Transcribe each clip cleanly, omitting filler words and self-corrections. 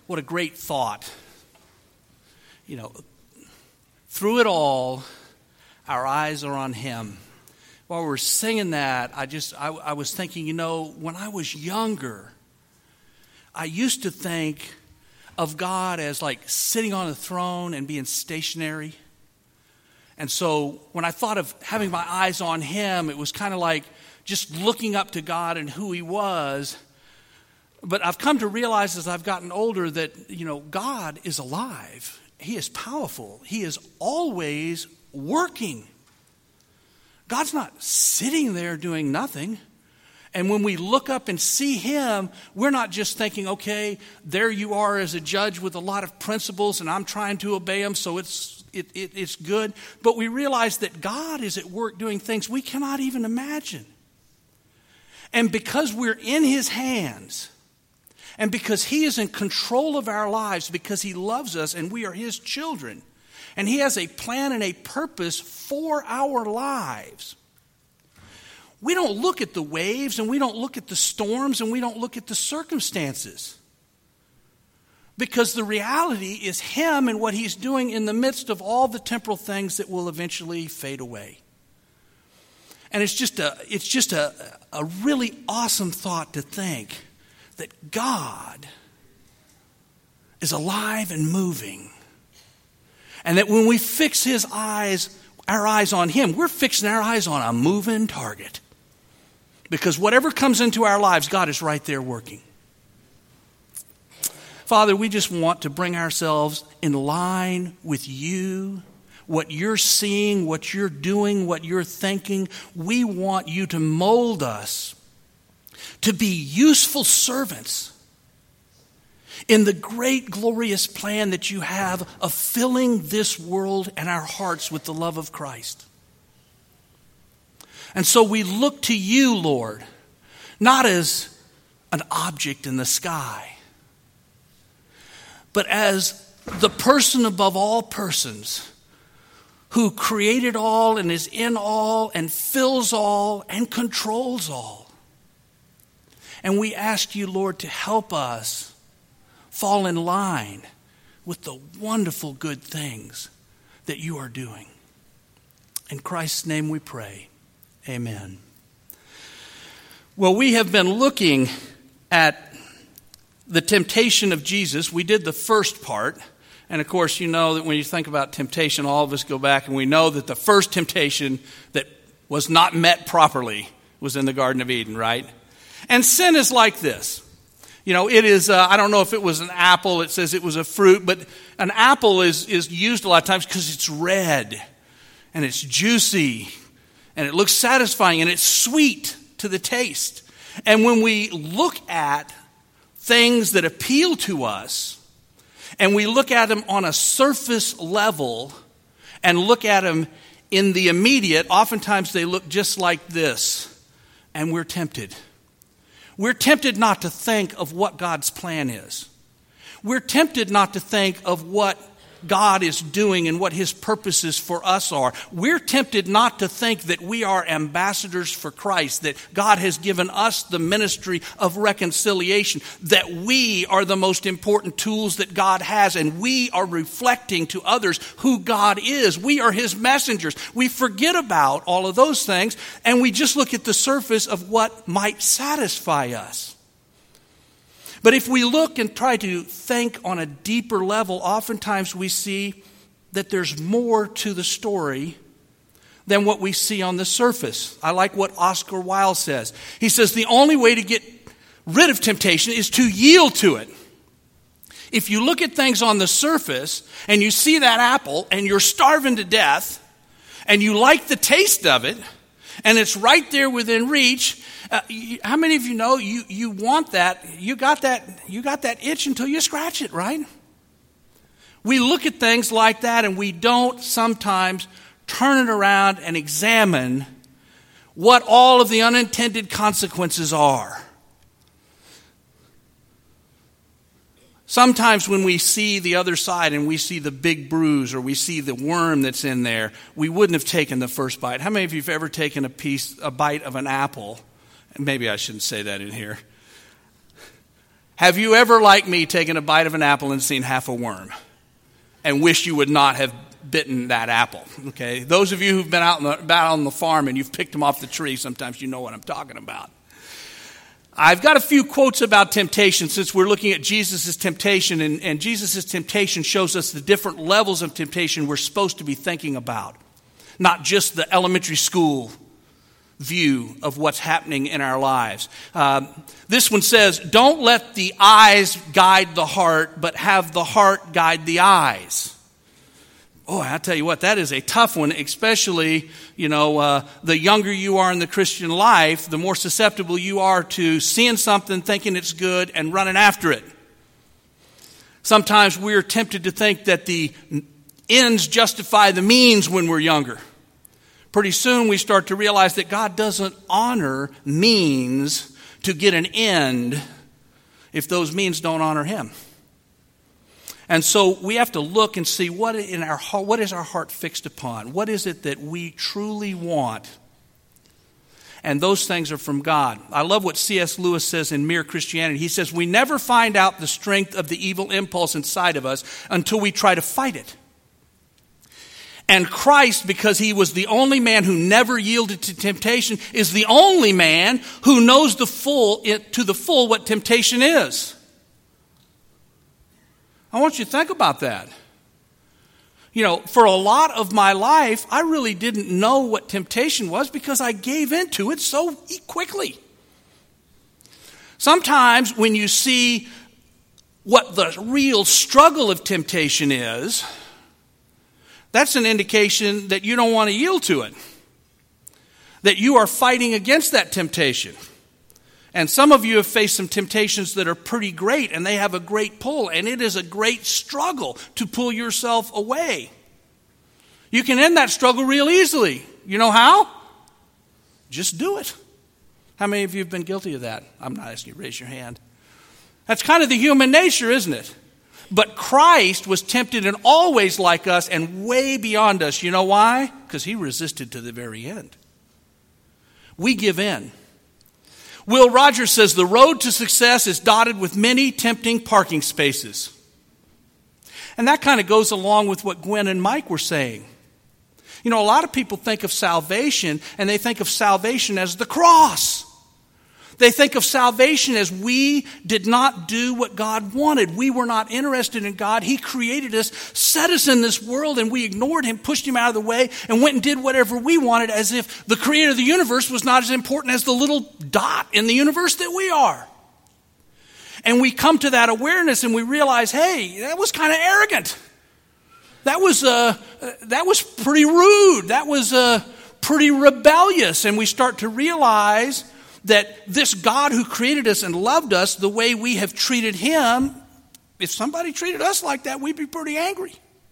What a great thought. You know, through it all, our eyes are on him. While we're singing that, I was thinking, when I was younger, I used to think of God as like sitting on a throne and being stationary. And so when I thought of having my eyes on him, it was kind of like just looking up to God and who he was. But I've come to realize as I've gotten older that, God is alive. He is powerful. He is always working. God's not sitting there doing nothing. And when we look up and see him, we're not just thinking, okay, there you are as a judge with a lot of principles and I'm trying to obey them, so it's good. But we realize that God is at work doing things we cannot even imagine. And because we're in his hands, and because he is in control of our lives, because he loves us and we are his children, and he has a plan and a purpose for our lives, we don't look at the waves and we don't look at the storms and we don't look at the circumstances. Because the reality is him and what he's doing in the midst of all the temporal things that will eventually fade away. And it's just a really awesome thought to think that God is alive and moving. And that when we fix our eyes on him, we're fixing our eyes on a moving target. Because whatever comes into our lives, God is right there working. Father, we just want to bring ourselves in line with you, what you're seeing, what you're doing, what you're thinking. We want you to mold us to be useful servants in the great glorious plan that you have of filling this world and our hearts with the love of Christ. And so we look to you, Lord, not as an object in the sky, but as the person above all persons who created all and is in all and fills all and controls all. And we ask you, Lord, to help us fall in line with the wonderful good things that you are doing. In Christ's name we pray. Amen. Well, we have been looking at the temptation of Jesus. We did the first part. And of course, you know that when you think about temptation, all of us go back and we know that the first temptation that was not met properly was in the Garden of Eden, right? And sin is like this. It is, I don't know if it was an apple, it says it was a fruit, but an apple is used a lot of times because it's red and it's juicy and it looks satisfying and it's sweet to the taste. And when we look at things that appeal to us and we look at them on a surface level and look at them in the immediate, oftentimes they look just like this and we're tempted. We're tempted not to think of what God's plan is. We're tempted not to think of what God is doing and what his purposes for us are. We're tempted not to think that we are ambassadors for Christ, that God has given us the ministry of reconciliation, that we are the most important tools that God has, and we are reflecting to others who God is. We are his messengers. We forget about all of those things, and we just look at the surface of what might satisfy us. But if we look and try to think on a deeper level, oftentimes we see that there's more to the story than what we see on the surface. I like what Oscar Wilde says. He says the only way to get rid of temptation is to yield to it. If you look at things on the surface and you see that apple and you're starving to death and you like the taste of it and it's right there within reach, how many of you know you want that? You got that itch until you scratch it, right? We look at things like that and we don't sometimes turn it around and examine what all of the unintended consequences are. Sometimes when we see the other side and we see the big bruise or we see the worm that's in there, we wouldn't have taken the first bite. How many of you have ever taken a bite of an apple? Maybe I shouldn't say that in here. Have you ever, like me, taken a bite of an apple and seen half a worm and wish you would not have bitten that apple? Okay, those of you who've been out on the farm and you've picked them off the tree, sometimes you know what I'm talking about. I've got a few quotes about temptation since we're looking at Jesus' temptation, and Jesus' temptation shows us the different levels of temptation we're supposed to be thinking about, not just the elementary school view of what's happening in our lives. This one says, don't let the eyes guide the heart, but have the heart guide the eyes. Oh, I'll tell you what, that is a tough one, especially, the younger you are in the Christian life, the more susceptible you are to seeing something, thinking it's good, and running after it. Sometimes we're tempted to think that the ends justify the means when we're younger. Pretty soon we start to realize that God doesn't honor means to get an end if those means don't honor Him. And so we have to look and see what is our heart fixed upon? What is it that we truly want? And those things are from God. I love what C.S. Lewis says in Mere Christianity. He says, we never find out the strength of the evil impulse inside of us until we try to fight it. And Christ, because He was the only man who never yielded to temptation, is the only man who knows to the full what temptation is. I want you to think about that. For a lot of my life, I really didn't know what temptation was because I gave into it so quickly. Sometimes when you see what the real struggle of temptation is, that's an indication that you don't want to yield to it, that you are fighting against that temptation. And some of you have faced some temptations that are pretty great, and they have a great pull, and it is a great struggle to pull yourself away. You can end that struggle real easily. You know how? Just do it. How many of you have been guilty of that? I'm not asking you to raise your hand. That's kind of the human nature, isn't it? But Christ was tempted in all ways like us and way beyond us. You know why? Because He resisted to the very end. We give in. Will Rogers says, the road to success is dotted with many tempting parking spaces. And that kind of goes along with what Gwen and Mike were saying. A lot of people think of salvation, and they think of salvation as the cross. They think of salvation as we did not do what God wanted. We were not interested in God. He created us, set us in this world, and we ignored Him, pushed Him out of the way, and went and did whatever we wanted as if the creator of the universe was not as important as the little dot in the universe that we are. And we come to that awareness and we realize, hey, that was kind of arrogant. That was pretty rude. That was pretty rebellious. And we start to realize that this God who created us and loved us the way we have treated Him, if somebody treated us like that, we'd be pretty angry.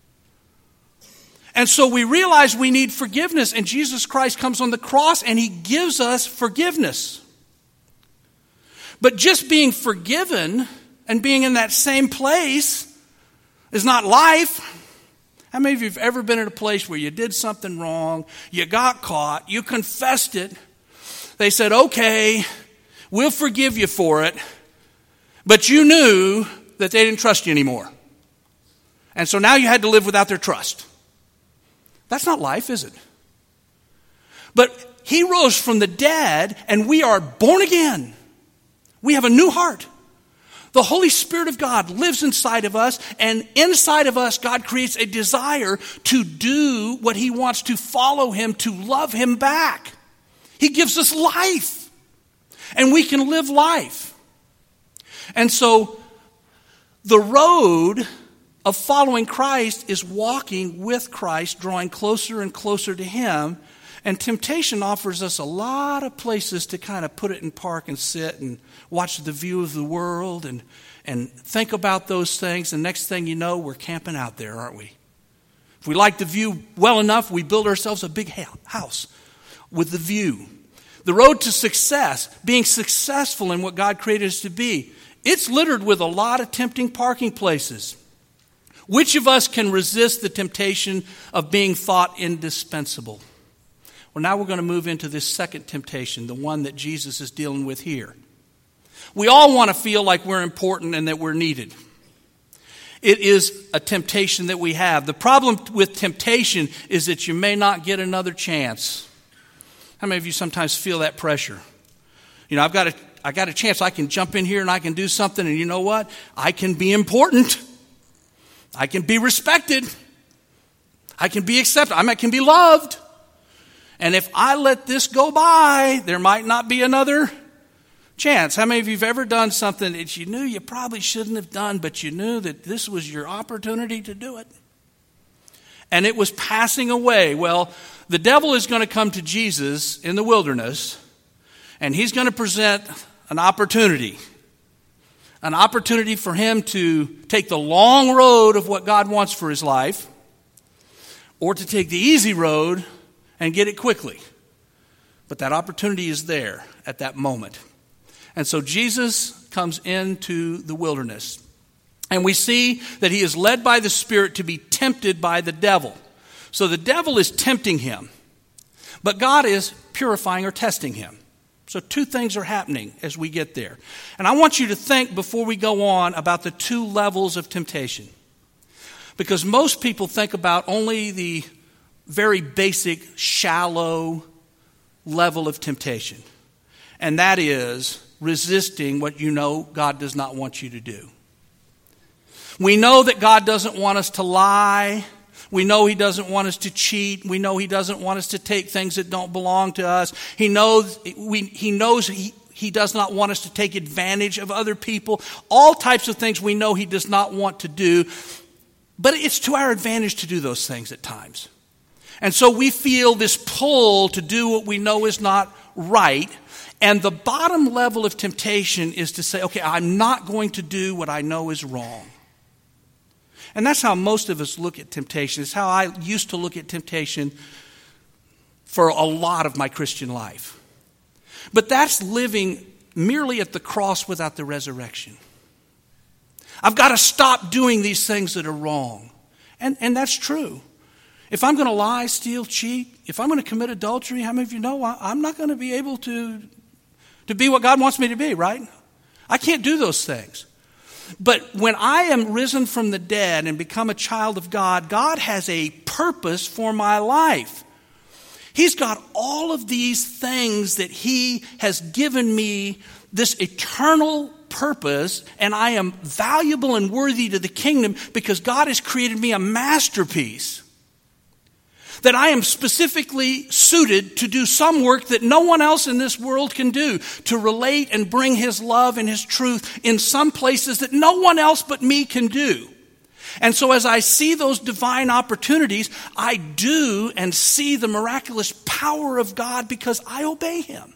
And so we realize we need forgiveness, and Jesus Christ comes on the cross and He gives us forgiveness. But just being forgiven and being in that same place is not life. How many of you have ever been in a place where you did something wrong, you got caught, you confessed it, they said, okay, we'll forgive you for it, but you knew that they didn't trust you anymore. And so now you had to live without their trust. That's not life, is it? But He rose from the dead, and we are born again. We have a new heart. The Holy Spirit of God lives inside of us, and inside of us, God creates a desire to do what He wants, to follow Him, to love Him back. He gives us life, and we can live life. And so the road of following Christ is walking with Christ, drawing closer and closer to Him. And temptation offers us a lot of places to kind of put it in park and sit and watch the view of the world and think about those things. And next thing you know, we're camping out there, aren't we? If we like the view well enough, we build ourselves a big house with the view. The road to success, being successful in what God created us to be, it's littered with a lot of tempting parking places. Which of us can resist the temptation of being thought indispensable? Well, now we're going to move into this second temptation, the one that Jesus is dealing with here. We all want to feel like we're important and that we're needed. It is a temptation that we have. The problem with temptation is that you may not get another chance. How many of you sometimes feel that pressure? You know, I got a chance. I can jump in here and I can do something, and you know what? I can be important. I can be respected. I can be accepted. I can be loved. And if I let this go by, there might not be another chance. How many of you have ever done something that you knew you probably shouldn't have done, but you knew that this was your opportunity to do it? And it was passing away. Well, the devil is going to come to Jesus in the wilderness, and he's going to present an opportunity for him to take the long road of what God wants for his life, or to take the easy road and get it quickly. But that opportunity is there at that moment. And so Jesus comes into the wilderness. And we see that he is led by the Spirit to be tempted by the devil. So the devil is tempting him. But God is purifying or testing him. So two things are happening as we get there. And I want you to think before we go on about the two levels of temptation. Because most people think about only the very basic, shallow level of temptation. And that is resisting what you know God does not want you to do. We know that God doesn't want us to lie. We know he doesn't want us to cheat. We know he doesn't want us to take things that don't belong to us. He knows he does not want us to take advantage of other people. All types of things we know he does not want to do. But it's to our advantage to do those things at times. And so we feel this pull to do what we know is not right. And the bottom level of temptation is to say, okay, I'm not going to do what I know is wrong. And that's how most of us look at temptation. It's how I used to look at temptation for a lot of my Christian life. But that's living merely at the cross without the resurrection. I've got to stop doing these things that are wrong. And that's true. If I'm going to lie, steal, cheat, if I'm going to commit adultery, how many of you know I'm not going to be able to be what God wants me to be, right? I can't do those things. But when I am risen from the dead and become a child of God, God has a purpose for my life. He's got all of these things that he has given me, this eternal purpose, and I am valuable and worthy to the kingdom because God has created me a masterpiece. That I am specifically suited to do some work that no one else in this world can do, to relate and bring his love and his truth in some places that no one else but me can do. And so as I see those divine opportunities, I do and see the miraculous power of God because I obey him.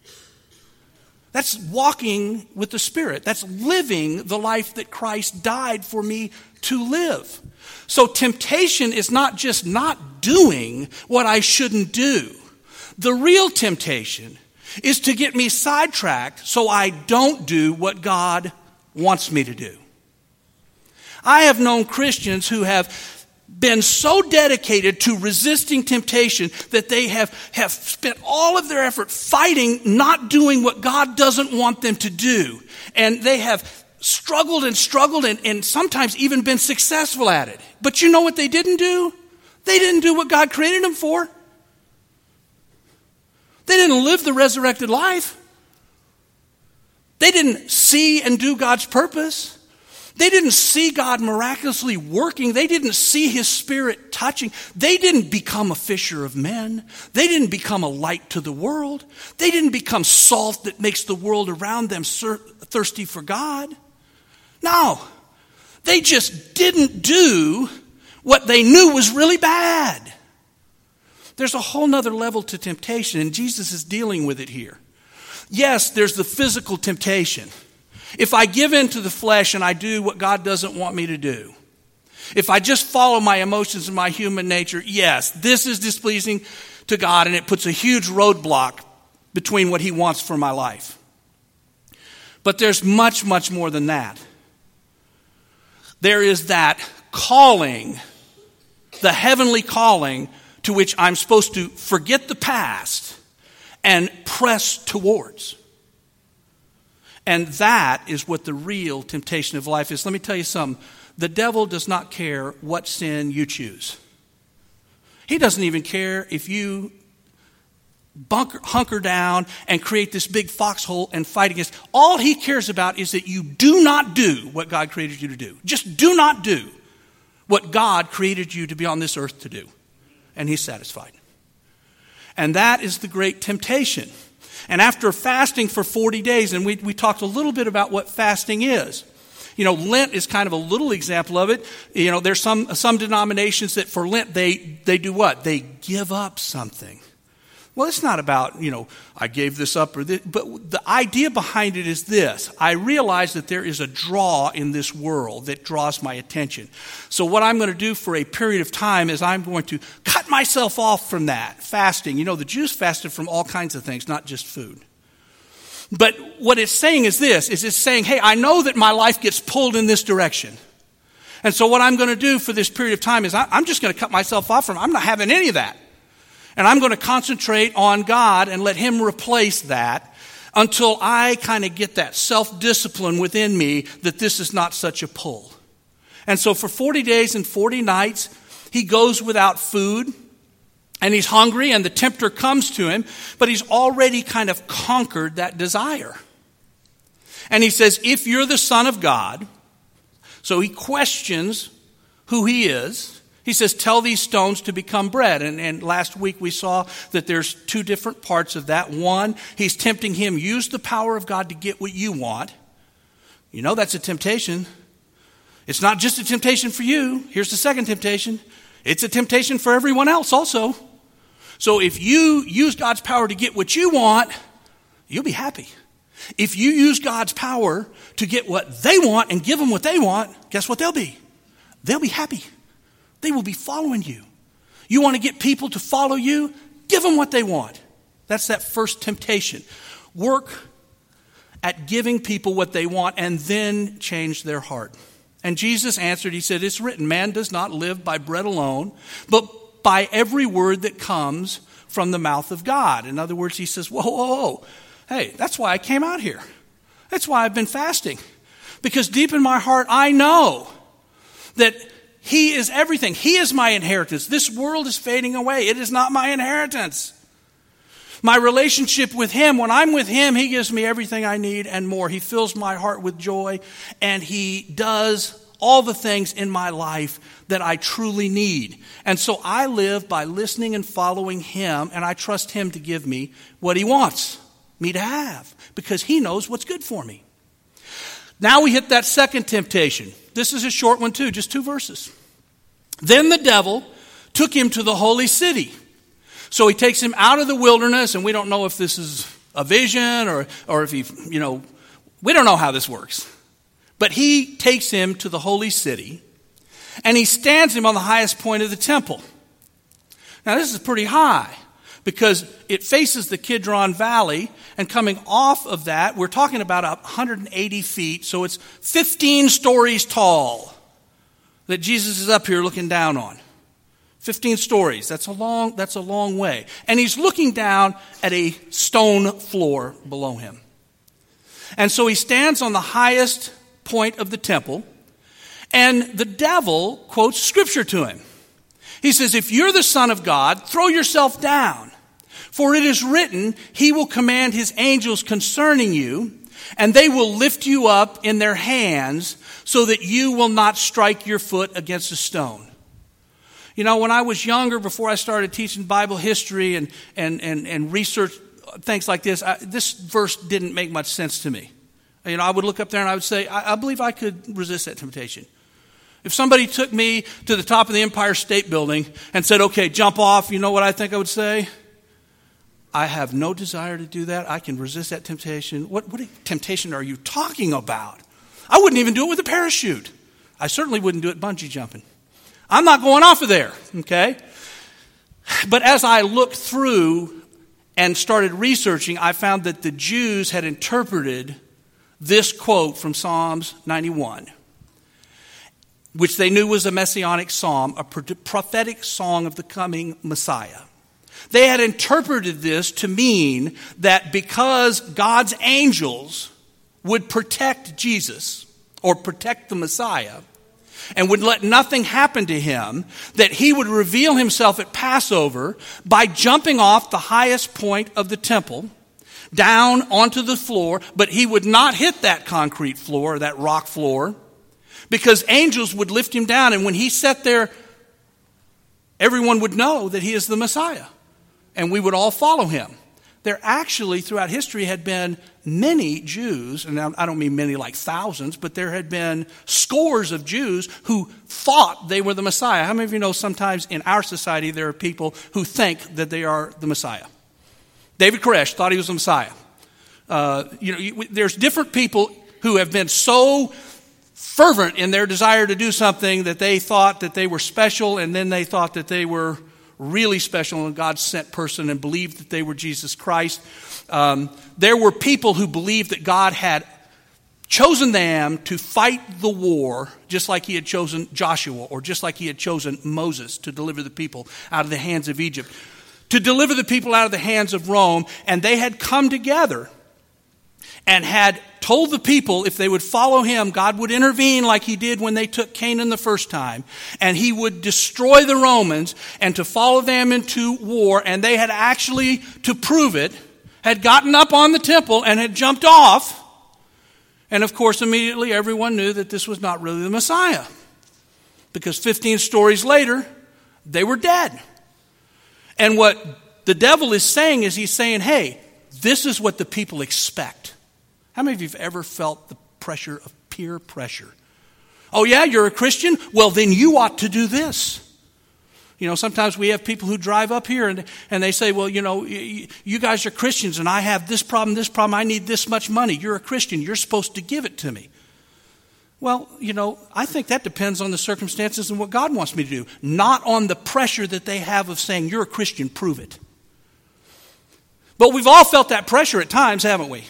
That's walking with the Spirit. That's living the life that Christ died for me to live. So temptation is not just not doing what I shouldn't do. The real temptation is to get me sidetracked so I don't do what God wants me to do. I have known Christians who have been so dedicated to resisting temptation that they have spent all of their effort fighting not doing what God doesn't want them to do. And they have struggled and sometimes even been successful at it. But you know what they didn't do? They didn't do what God created them for. They didn't live the resurrected life. They didn't see and do God's purpose. They didn't see God miraculously working. They didn't see his Spirit touching. They didn't become a fisher of men. They didn't become a light to the world. They didn't become salt that makes the world around them thirsty for God. No, they just didn't do what they knew was really bad. There's a whole nother level to temptation, and Jesus is dealing with it here. Yes, there's the physical temptation. If I give in to the flesh and I do what God doesn't want me to do, if I just follow my emotions and my human nature, yes, this is displeasing to God, and it puts a huge roadblock between what he wants for my life. But there's much, much more than that. There is that calling, the heavenly calling, to which I'm supposed to forget the past and press towards. And that is what the real temptation of life is. Let me tell you something. The devil does not care what sin you choose. He doesn't even care if you hunker down and create this big foxhole and fight against. All he cares about is that you do not do what God created you to do. Just do not do what God created you to be on this earth to do. And he's satisfied. And that is the great temptation. And after fasting for 40 days, and we talked a little bit about what fasting is. Lent is kind of a little example of it. There's some denominations that for Lent, they do what? They give up something. Well, it's not about, I gave this up or this, but the idea behind it is this. I realize that there is a draw in this world that draws my attention. So what I'm going to do for a period of time is I'm going to cut myself off from that, fasting. The Jews fasted from all kinds of things, not just food. But what it's saying is this, is it's saying, hey, I know that my life gets pulled in this direction. And so what I'm going to do for this period of time is I'm just going to cut myself off from it. I'm not having any of that. And I'm going to concentrate on God and let him replace that until I kind of get that self-discipline within me that this is not such a pull. And so for 40 days and 40 nights, he goes without food and he's hungry and the tempter comes to him, but he's already kind of conquered that desire. And he says, if you're the Son of God, so he questions who he is. He says, tell these stones to become bread. And last week we saw that there's two different parts of that. One, he's tempting him, use the power of God to get what you want. That's a temptation. It's not just a temptation for you. Here's the second temptation. It's a temptation for everyone else also. So if you use God's power to get what you want, you'll be happy. If you use God's power to get what they want and give them what they want, guess what they'll be? They'll be happy. They will be following you. You want to get people to follow you? Give them what they want. That's that first temptation. Work at giving people what they want and then change their heart. And Jesus answered, he said, it's written, man does not live by bread alone, but by every word that comes from the mouth of God. In other words, he says, whoa. Hey, that's why I came out here. That's why I've been fasting. Because deep in my heart, I know that he is everything. He is my inheritance. This world is fading away. It is not my inheritance. My relationship with him, when I'm with him, he gives me everything I need and more. He fills my heart with joy, and he does all the things in my life that I truly need. And so I live by listening and following him, and I trust him to give me what he wants me to have, because he knows what's good for me. Now we hit that second temptation. This is a short one too, just 2 verses. Then the devil took him to the holy city. So he takes him out of the wilderness, and we don't know if this is a vision or if he, we don't know how this works. But he takes him to the holy city, and he stands him on the highest point of the temple. Now this is pretty high, because it faces the Kidron Valley, and coming off of that, we're talking about 180 feet, so it's 15 stories tall that Jesus is up here looking down on. 15 stories, that's a long way. And he's looking down at a stone floor below him. And so he stands on the highest point of the temple, and the devil quotes scripture to him. He says, if you're the Son of God, throw yourself down. For it is written, he will command his angels concerning you, and they will lift you up in their hands so that you will not strike your foot against a stone. When I was younger, before I started teaching Bible history and research things like this verse didn't make much sense to me. I would look up there and I would say, I believe I could resist that temptation. If somebody took me to the top of the Empire State Building and said, okay, jump off, you know what I think I would say? I have no desire to do that. I can resist that temptation. What temptation are you talking about? I wouldn't even do it with a parachute. I certainly wouldn't do it bungee jumping. I'm not going off of there, okay? But as I looked through and started researching, I found that the Jews had interpreted this quote from Psalms 91, which they knew was a messianic psalm, a prophetic song of the coming Messiah. They had interpreted this to mean that because God's angels would protect Jesus or protect the Messiah and would let nothing happen to him, that he would reveal himself at Passover by jumping off the highest point of the temple down onto the floor, but he would not hit that concrete floor, that rock floor, because angels would lift him down, and when he sat there, everyone would know that he is the Messiah, and we would all follow him. There actually, throughout history, had been many Jews, and I don't mean many like thousands, but there had been scores of Jews who thought they were the Messiah. How many of you know sometimes in our society there are people who think that they are the Messiah? David Koresh thought he was the Messiah. There's different people who have been so fervent in their desire to do something that they thought that they were special, and then they thought that they were really special and God sent person and believed that they were Jesus Christ. There were people who believed that God had chosen them to fight the war just like he had chosen Joshua or just like he had chosen Moses to deliver the people out of the hands of Egypt, to deliver the people out of the hands of Rome. And they had come together and had told the people if they would follow him, God would intervene like he did when they took Canaan the first time. And he would destroy the Romans and to follow them into war. And they had actually, to prove it, had gotten up on the temple and had jumped off. And of course, immediately everyone knew that this was not really the Messiah. Because 15 stories later, they were dead. And what the devil is saying is he's saying, hey, this is what the people expect. How many of you have ever felt the pressure of peer pressure? Oh yeah, you're a Christian? Well, then you ought to do this. You know, sometimes we have people who drive up here and they say, well, you know, you guys are Christians and I have this problem, I need this much money. You're a Christian, you're supposed to give it to me. Well, you know, I think that depends on the circumstances and what God wants me to do, not on the pressure that they have of saying, you're a Christian, prove it. But we've all felt that pressure at times, haven't we?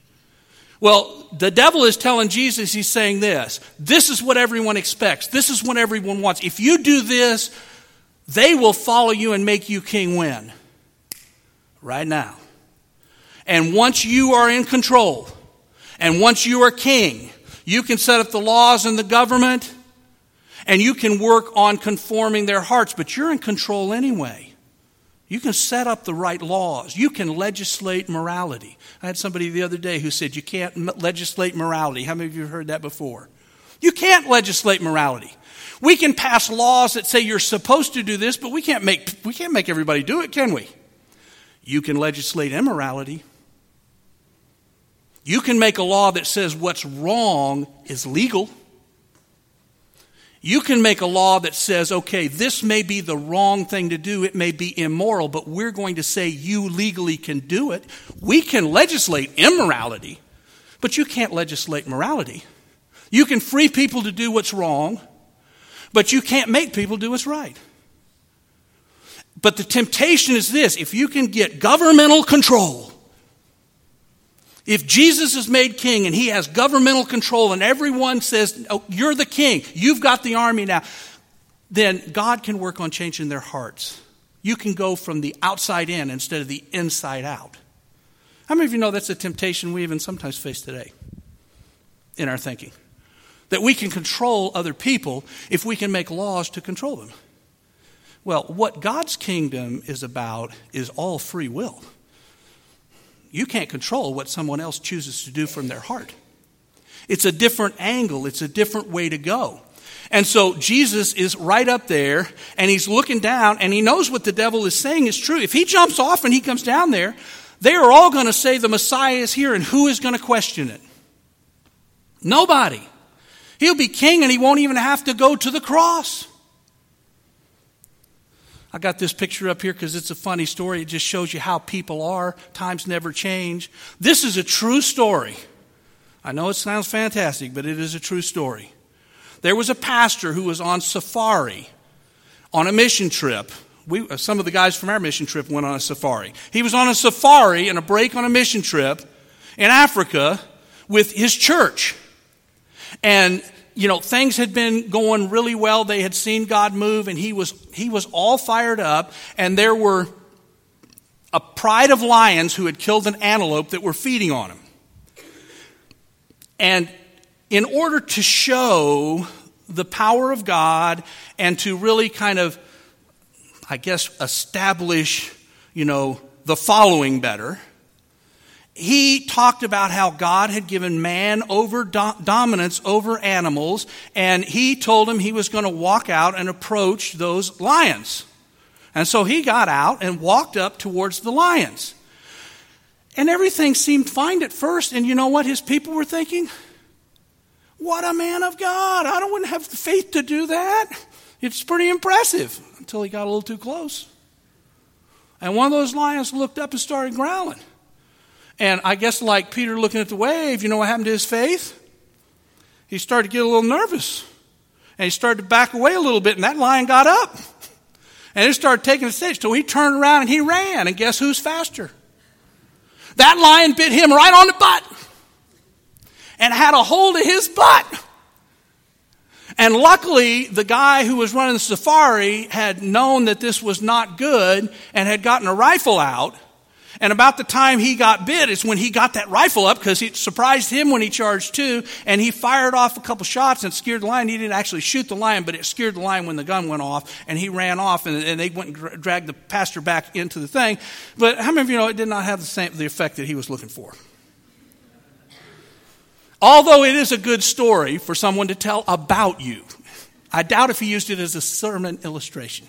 Well, the devil is telling Jesus, he's saying this is what everyone expects. This is what everyone wants. If you do this, they will follow you and make you king when? Right now. And once you are in control, and once you are king, you can set up the laws and the government, and you can work on conforming their hearts, but you're in control anyway. You can set up the right laws. You can legislate morality. I had somebody the other day who said you can't legislate morality. How many of you have heard that before? You can't legislate morality. We can pass laws that say you're supposed to do this, but we can't make everybody do it, can we? You can legislate immorality. You can make a law that says what's wrong is legal. You can make a law that says, okay, this may be the wrong thing to do. It may be immoral, but we're going to say you legally can do it. We can legislate immorality, but you can't legislate morality. You can free people to do what's wrong, but you can't make people do what's right. But the temptation is this: if you can get governmental control, if Jesus is made king and he has governmental control and everyone says, oh, you're the king, you've got the army now, then God can work on changing their hearts. You can go from the outside in instead of the inside out. How many of you know that's a temptation we even sometimes face today in our thinking? That we can control other people if we can make laws to control them. Well, what God's kingdom is about is all free will. You can't control what someone else chooses to do from their heart. It's a different angle. It's a different way to go. And so Jesus is right up there and he's looking down and he knows what the devil is saying is true. If he jumps off and he comes down there, they are all going to say the Messiah is here, and who is going to question it? Nobody. He'll be king and he won't even have to go to the cross. I got this picture up here because it's a funny story. It just shows you how people are. Times never change. This is a true story. I know it sounds fantastic, but it is a true story. There was a pastor who was on safari on a mission trip. Some of the guys from our mission trip went on a safari. He was on a safari and a break on a mission trip in Africa with his church. And you know, things had been going really well. They had seen God move, and he was all fired up. And there were a pride of lions who had killed an antelope that were feeding on him. And in order to show the power of God and to really kind of, I guess, establish, the following better, he talked about how God had given man dominance over animals, and he told him he was going to walk out and approach those lions. And so he got out and walked up towards the lions. And everything seemed fine at first, and you know what his people were thinking? What a man of God. I wouldn't have the faith to do that. It's pretty impressive until he got a little too close. And one of those lions looked up and started growling. And I guess like Peter looking at the wave, you know what happened to his faith? He started to get a little nervous. And he started to back away a little bit, and that lion got up. And it started taking the stage. So he turned around and he ran. And guess who's faster? That lion bit him right on the butt. And had a hold of his butt. And luckily, the guy who was running the safari had known that this was not good and had gotten a rifle out. And about the time he got bit is when he got that rifle up, because it surprised him when he charged too. And he fired off a couple shots and scared the lion. He didn't actually shoot the lion, but it scared the lion when the gun went off. And he ran off, and they went and dragged the pastor back into the thing. But how many of you know it did not have the effect that he was looking for? Although it is a good story for someone to tell about you. I doubt if he used it as a sermon illustration.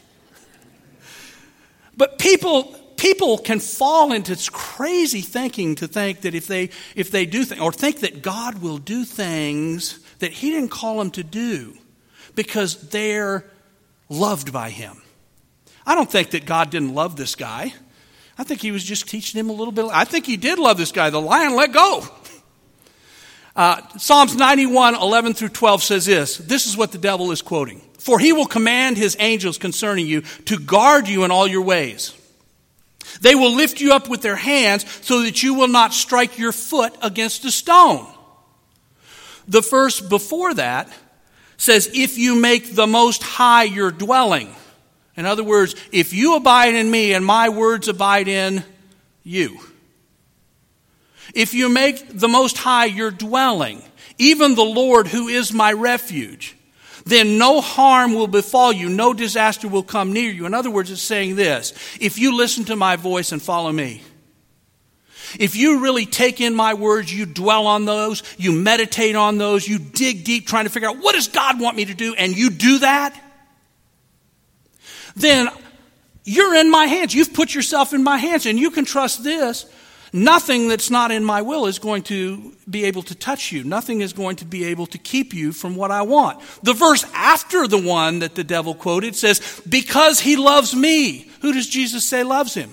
But people can fall into this crazy thinking to think that if they do things, or think that God will do things that he didn't call them to do because they're loved by him. I don't think that God didn't love this guy. I think he was just teaching him a little bit. I think he did love this guy. The lion let go. Psalms 91, 11 through 12 says this. This is what the devil is quoting. For he will command his angels concerning you to guard you in all your ways. They will lift you up with their hands so that you will not strike your foot against a stone. The verse before that says, if you make the Most High your dwelling. In other words, if you abide in me and my words abide in you. If you make the Most High your dwelling, even the Lord who is my refuge, then no harm will befall you, no disaster will come near you. In other words, it's saying this: if you listen to my voice and follow me, if you really take in my words, you dwell on those, you meditate on those, you dig deep trying to figure out what does God want me to do, and you do that, then you're in my hands. You've put yourself in my hands, and you can trust this. Nothing that's not in my will is going to be able to touch you. Nothing is going to be able to keep you from what I want. The verse after the one that the devil quoted says, because he loves me. Who does Jesus say loves him?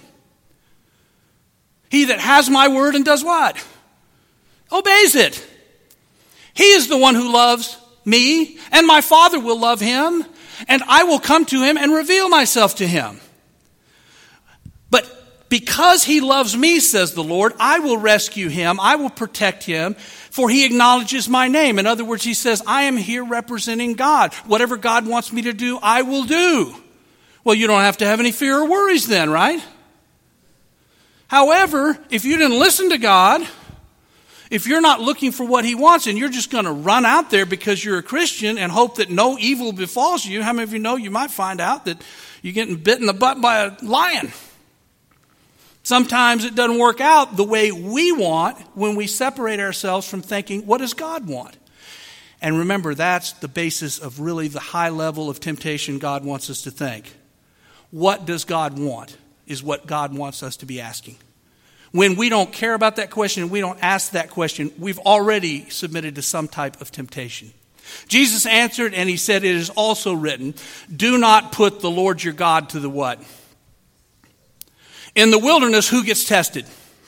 He that has my word and does what? Obeys it. He is the one who loves me, and my Father will love him, and I will come to him and reveal myself to him. But because he loves me, says the Lord, I will rescue him, I will protect him, for he acknowledges my name. In other words, he says, I am here representing God. Whatever God wants me to do, I will do. Well, you don't have to have any fear or worries then, right? However, if you didn't listen to God, if you're not looking for what he wants and you're just going to run out there because you're a Christian and hope that no evil befalls you, how many of you know you might find out that you're getting bit in the butt by a lion? Sometimes it doesn't work out the way we want when we separate ourselves from thinking, what does God want? And remember, that's the basis of really the high level of temptation God wants us to think. What does God want is what God wants us to be asking. When we don't care about that question and we don't ask that question, we've already submitted to some type of temptation. Jesus answered and he said, it is also written, do not put the Lord your God to the what? In the wilderness, who gets tested?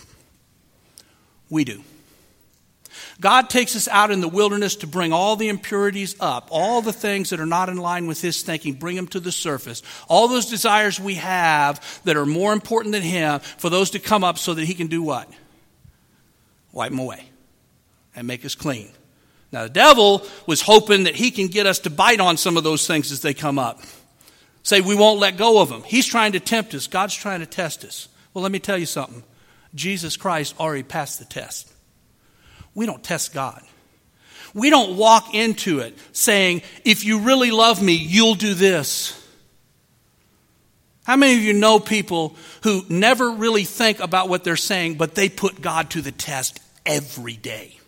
We do. God takes us out in the wilderness to bring all the impurities up, all the things that are not in line with his thinking, bring them to the surface. All those desires we have that are more important than him, for those to come up so that he can do what? Wipe them away and make us clean. Now, the devil was hoping that he can get us to bite on some of those things as they come up. Say we won't let go of them. He's trying to tempt us. God's trying to test us. Well, let me tell you something. Jesus Christ already passed the test. We don't test God. We don't walk into it saying, if you really love me, you'll do this. How many of you know people who never really think about what they're saying, but they put God to the test every day?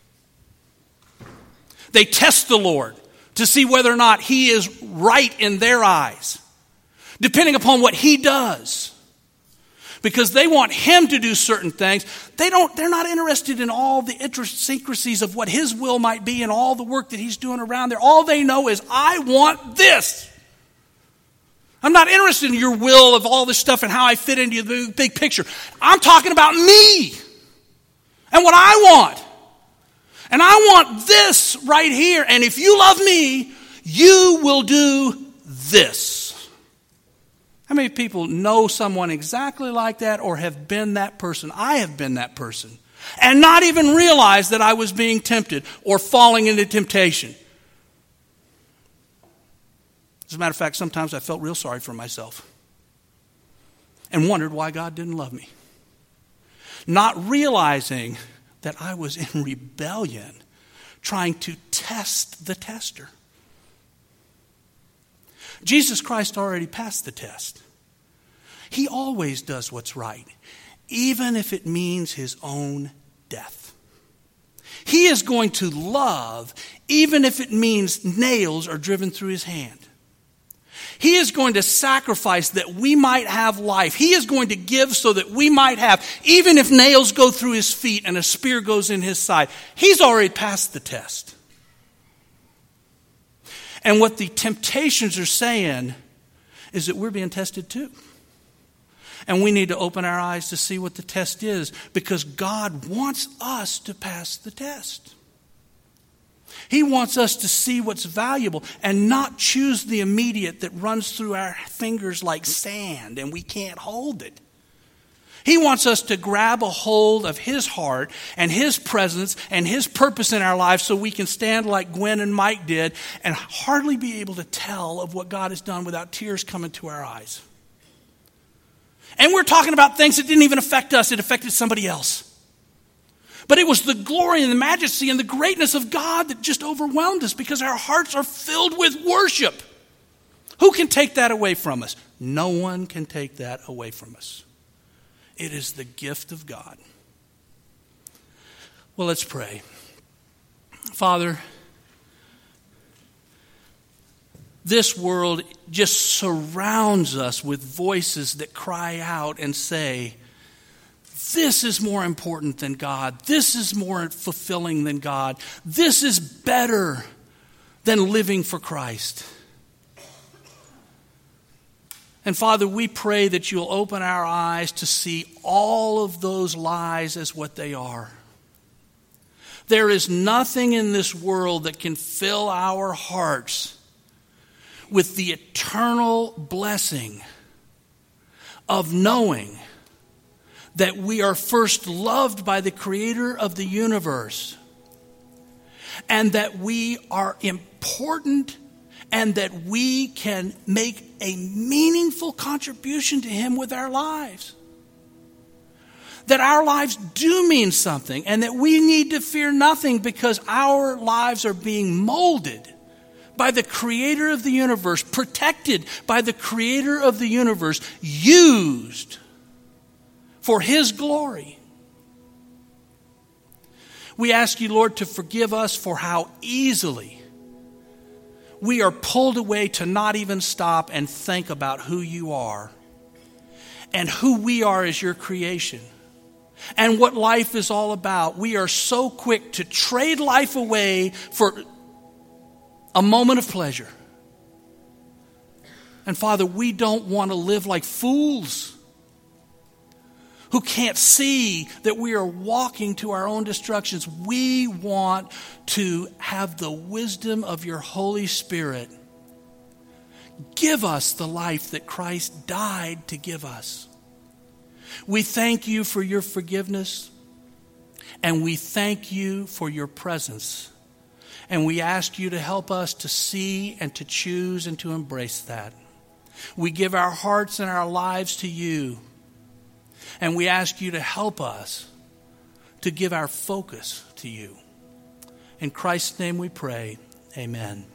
They test the Lord to see whether or not he is right in their eyes, depending upon what he does. Because they want him to do certain things. They're not interested in all the idiosyncrasies of what his will might be and all the work that he's doing around there. All they know is, I want this. I'm not interested in your will of all this stuff and how I fit into the big picture. I'm talking about me and what I want. And I want this right here. And if you love me, you will do this. How many people know someone exactly like that or have been that person? I have been that person. And not even realize that I was being tempted or falling into temptation. As a matter of fact, sometimes I felt real sorry for myself and wondered why God didn't love me. Not realizing that I was in rebellion, trying to test the tester. Jesus Christ already passed the test. He always does what's right, even if it means his own death. He is going to love, even if it means nails are driven through his hand. He is going to sacrifice that we might have life. He is going to give so that we might have, even if nails go through his feet and a spear goes in his side. He's already passed the test. And what the temptations are saying is that we're being tested too. And we need to open our eyes to see what the test is, because God wants us to pass the test. He wants us to see what's valuable and not choose the immediate that runs through our fingers like sand and we can't hold it. He wants us to grab a hold of his heart and his presence and his purpose in our lives so we can stand like Gwen and Mike did and hardly be able to tell of what God has done without tears coming to our eyes. And we're talking about things that didn't even affect us. It affected somebody else. But it was the glory and the majesty and the greatness of God that just overwhelmed us because our hearts are filled with worship. Who can take that away from us? No one can take that away from us. It is the gift of God. Well, let's pray. Father, this world just surrounds us with voices that cry out and say, this is more important than God. This is more fulfilling than God. This is better than living for Christ. And Father, we pray that you'll open our eyes to see all of those lies as what they are. There is nothing in this world that can fill our hearts with the eternal blessing of knowing that we are first loved by the Creator of the universe, and that we are important, and that we can make a meaningful contribution to him with our lives. That our lives do mean something, and that we need to fear nothing because our lives are being molded by the Creator of the universe, protected by the Creator of the universe, used for his glory. We ask you, Lord, to forgive us for how easily we are pulled away to not even stop and think about who you are and who we are as your creation and what life is all about. We are so quick to trade life away for a moment of pleasure. And Father, we don't want to live like fools who can't see that we are walking to our own destructions. We want to have the wisdom of your Holy Spirit. Give us the life that Christ died to give us. We thank you for your forgiveness, and we thank you for your presence. And we ask you to help us to see and to choose and to embrace that. We give our hearts and our lives to you. And we ask you to help us to give our focus to you. In Christ's name we pray. Amen.